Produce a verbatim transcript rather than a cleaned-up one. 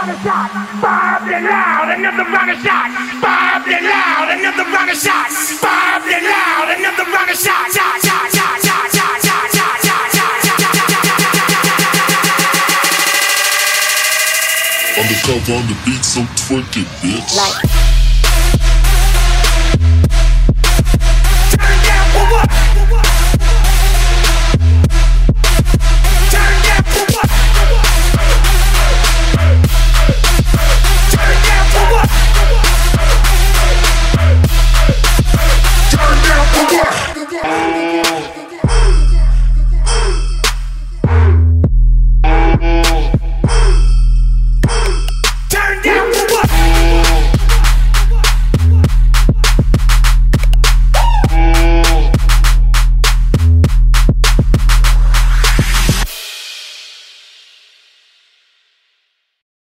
round of shot. Bob it loud, another round of shot. Bob it loud, another round of shot. Bob it loud, another round of shot. Shot, shot, shot, shot, shot, shot, shot, shot, shot, shot. Undercover on the beat, so twerk it, bitch. Like.